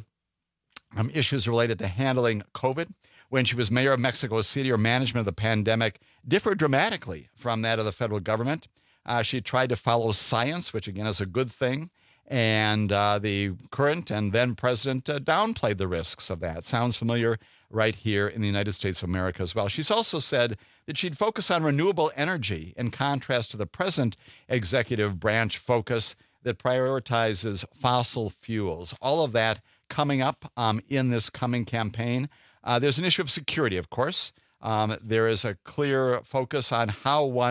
um, issues related to handling COVID. When she was mayor of Mexico City, her management of the pandemic differed dramatically from that of the federal government. Uh, she tried to follow science, which again is a good thing. And uh, the current and then president uh, downplayed the risks of that. Sounds familiar right here in the United States of America as well. She's also said that she'd focus on renewable energy in contrast to the present executive branch focus that prioritizes fossil fuels. All of that coming up um, in this coming campaign. Uh, there's an issue of security, of course. Um, there is a clear focus on how one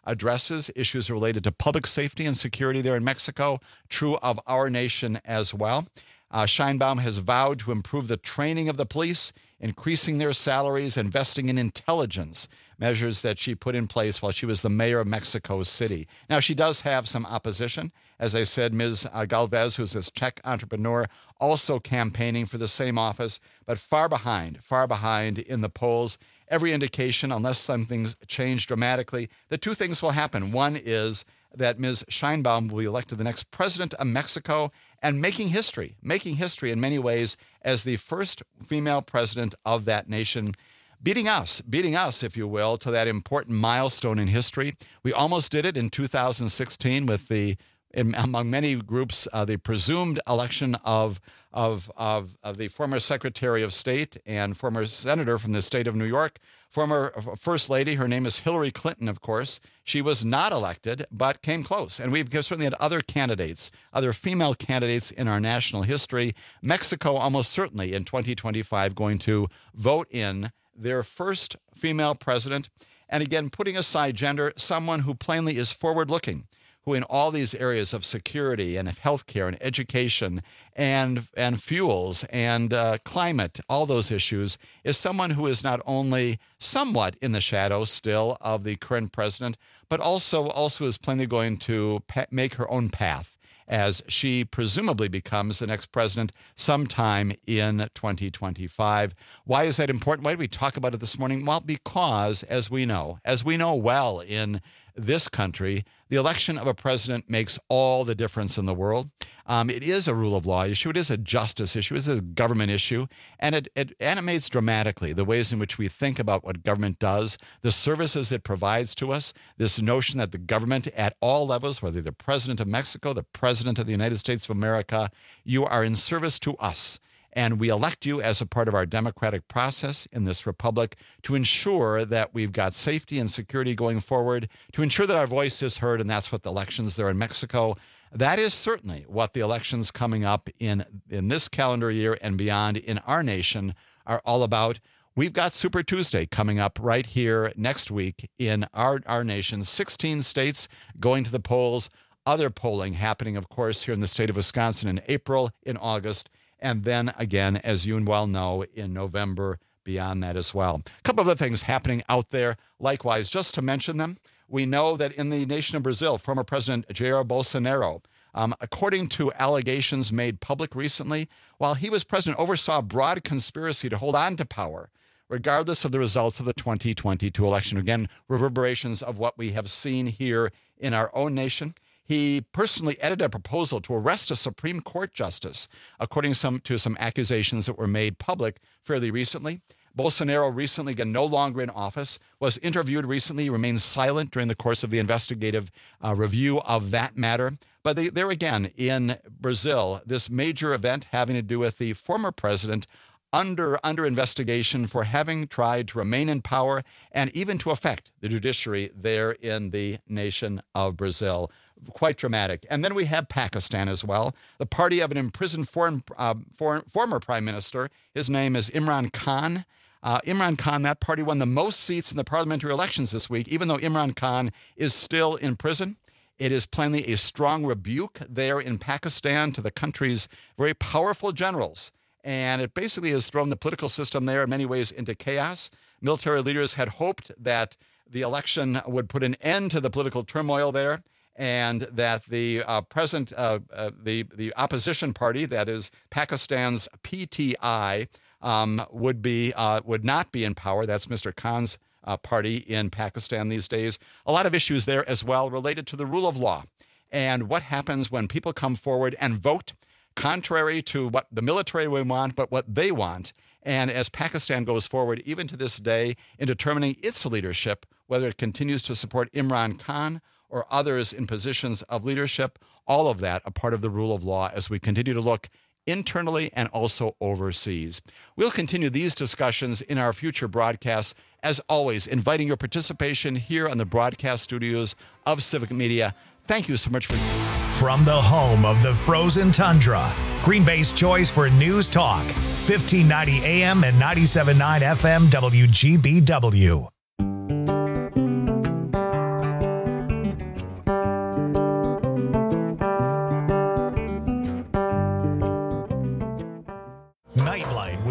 addresses issues related to public safety and security there in Mexico, true of our nation as well. Uh, Sheinbaum has vowed to improve the training of the police, increasing their salaries, investing in intelligence, measures that she put in place while she was the mayor of Mexico City. Now, she does have some opposition. As I said, Miz Galvez, who's this tech entrepreneur, also campaigning for the same office, but far behind, far behind in the polls. Every indication, unless something's changed dramatically, the two things will happen. One is that Miz Sheinbaum will be elected the next president of Mexico and making history, making history in many ways as the first female president of that nation, beating us, beating us, if you will, to that important milestone in history. We almost did it in two thousand sixteen with the, in, among many groups, uh, the presumed election of, of, of, of the former Secretary of State and former senator from the state of New York, former First Lady. Her name is Hillary Clinton, of course. She was not elected, but came close. And we've certainly had other candidates, other female candidates in our national history. Mexico almost certainly in twenty twenty-five going to vote in their first female president. And again, putting aside gender, someone who plainly is forward-looking, who in all these areas of security and of healthcare and education and and fuels and uh, climate, all those issues, is someone who is not only somewhat in the shadow still of the current president, but also also is plainly going to pa- make her own path as she presumably becomes the next president sometime in twenty twenty-five. Why is that important? Why did we talk about it this morning? Well, because as we know, as we know well in this country, the election of a president makes all the difference in the world. Um, it is a rule of law issue. It is a justice issue. It is a government issue. And it, it animates dramatically the ways in which we think about what government does, the services it provides to us, this notion that the government at all levels, whether the president of Mexico, the president of the United States of America, you are in service to us. And we elect you as a part of our democratic process in this republic to ensure that we've got safety and security going forward, to ensure that our voice is heard, and that's what the elections there in Mexico. That is certainly what the elections coming up in, in this calendar year and beyond in our nation are all about. We've got Super Tuesday coming up right here next week in our, our nation. sixteen states going to the polls, other polling happening, of course, here in the state of Wisconsin in April, in August, and then again, as you well know, in November, beyond that as well. A couple of other things happening out there. Likewise, just to mention them, we know that in the nation of Brazil, former President Jair Bolsonaro, um, according to allegations made public recently, while he was president, oversaw a broad conspiracy to hold on to power, regardless of the results of the twenty twenty-two election. Again, reverberations of what we have seen here in our own nation. He personally edited a proposal to arrest a Supreme Court justice, according some, to some accusations that were made public fairly recently. Bolsonaro recently, again, no longer in office, was interviewed recently, remained silent during the course of the investigative uh, review of that matter. But they, there again, in Brazil, this major event having to do with the former president under under investigation for having tried to remain in power and even to affect the judiciary there in the nation of Brazil. Quite dramatic. And then we have Pakistan as well, the party of an imprisoned foreign, uh, foreign, former prime minister. His name is Imran Khan. Uh, Imran Khan, that party won the most seats in the parliamentary elections this week, even though Imran Khan is still in prison. It is plainly a strong rebuke there in Pakistan to the country's very powerful generals. And it basically has thrown the political system there in many ways into chaos. Military leaders had hoped that the election would put an end to the political turmoil there, and that the uh, present, uh, uh, the, the opposition party, that is Pakistan's P T I, um, would be uh, would not be in power. That's Mister Khan's uh, party in Pakistan these days. A lot of issues there as well related to the rule of law and what happens when people come forward and vote contrary to what the military would want, but what they want. And as Pakistan goes forward, even to this day, in determining its leadership, whether it continues to support Imran Khan or others in positions of leadership, all of that a part of the rule of law as we continue to look internally and also overseas. We'll continue these discussions in our future broadcasts, as always, inviting your participation here on the broadcast studios of Civic Media. Thank you so much for... From the home of the frozen tundra, Green Bay's choice for news talk, fifteen ninety A M and ninety-seven point nine F M W G B W.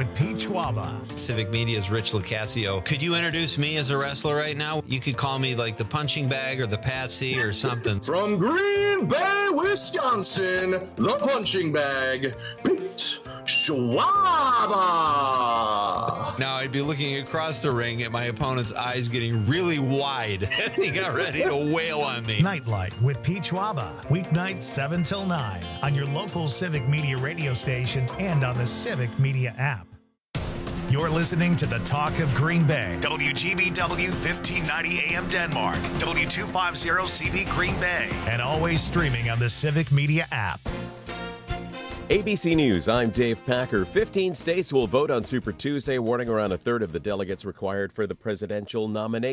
with Pete Schwaba. Civic Media's Rich Lucasio. Could you introduce me as a wrestler right now? You could call me like the punching bag or the patsy or something. From Green Bay, Wisconsin, the punching bag, Pete Schwaba. Now I'd be looking across the ring at my opponent's eyes getting really wide as he got ready to wail on me. Nightlight with Pete Schwaba. Weeknights seven till nine on your local Civic Media radio station and on the Civic Media app. You're listening to the Talk of Green Bay. W G B W fifteen ninety A M Denmark. W two fifty C V Green Bay. And always streaming on the Civic Media app. A B C News, I'm Dave Packer. fifteen states will vote on Super Tuesday, warning around a third of the delegates required for the presidential nomination.